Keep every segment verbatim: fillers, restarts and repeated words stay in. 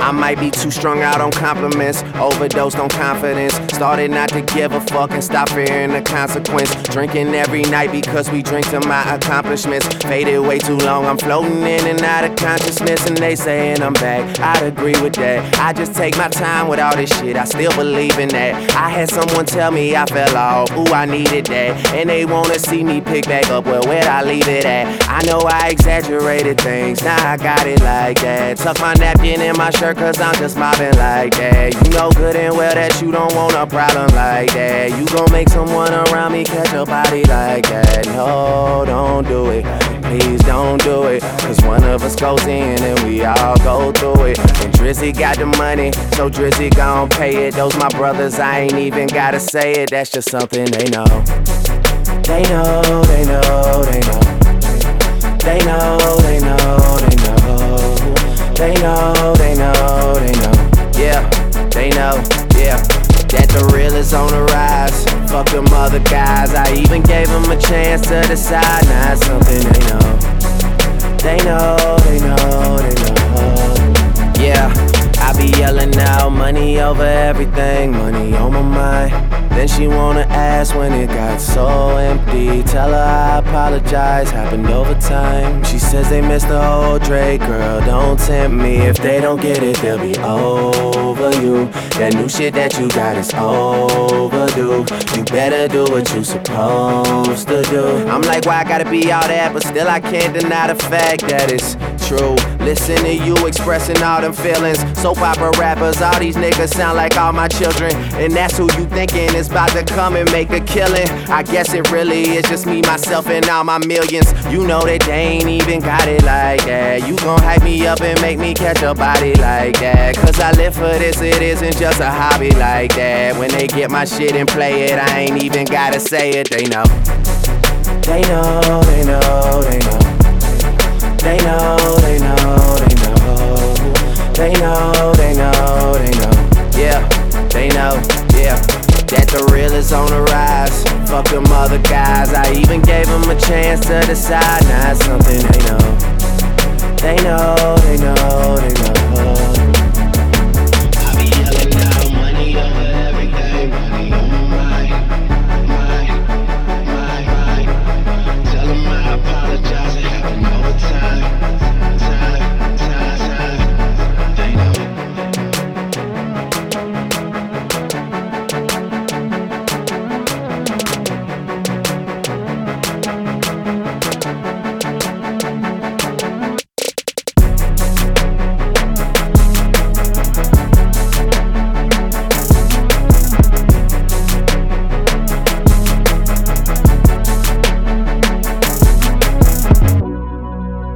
I might be too strung out on compliments, overdosed on confidence. Started not to give a fuck and stop fearing the consequence. Drinking every night because we drink to my accomplishments. Faded way too long, I'm floating in and out of consciousness. And they saying I'm back, I'd agree with that. I just take my time with all this shit, I still believe in that. I had someone tell me I fell off, ooh, I needed that. And they wanna see me pick back up, well, where'd I leave it at? I know I exaggerated things, now I got it like that. Tuck my napkin in my shirt cause I'm just mobbing like that. You know good and well that you don't want a problem like that. You gon' make someone around me catch a body like that. No, don't do it, please don't do it. Cause one of us goes in and we all go through it. And Drizzy got the money, so Drizzy gon' pay it. Those my brothers, I ain't even gotta say it. That's just something they know. They know, they know, they know. They know, they know, they know. They know, they know, they know. Yeah, they know, yeah. That the real is on the rise. Fuck them other guys, I even gave them a chance to decide. Now it's something they know. They know, they know, they know. Yeah, I be yelling out, money over everything, money on my mind. Then she wanna ask when it got so empty. Tell her I apologize, happened over time. She says they missed the whole Drake, girl, don't tempt me. If they don't get it, they'll be over you. That new shit that you got is overdue. You better do what you supposed to do. I'm like, why I gotta be all that? But still I can't deny the fact that it's true. Listen to you expressing all them feelings. Soap opera rappers, all these niggas sound like all my children. And that's who you thinking is about to come and make a killing. I guess it really is just me, myself, and all my millions. You know that they ain't even got it like that. You gon' hype me up and make me catch a body like that. Cause I live for this, it isn't just a hobby like that. When they get my shit and play it, I ain't even gotta say it, they know. They know, they know, they know. They know, they know, they know. They know, they know, they know. Yeah, they know, yeah. That the real is on the rise. Fuck them other guys, I even gave them a chance to decide. Now it's something they know. They know, they know, they know. I be yelling out, money over everything, money on my mind, mind, mind, mind. Tell them I apologize, it happened over time, time, time, time. They know.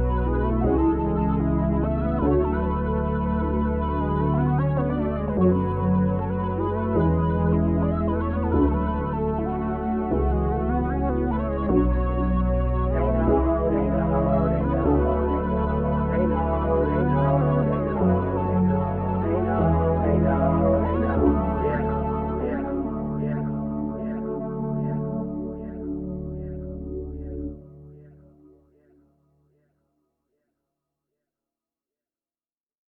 Thank you.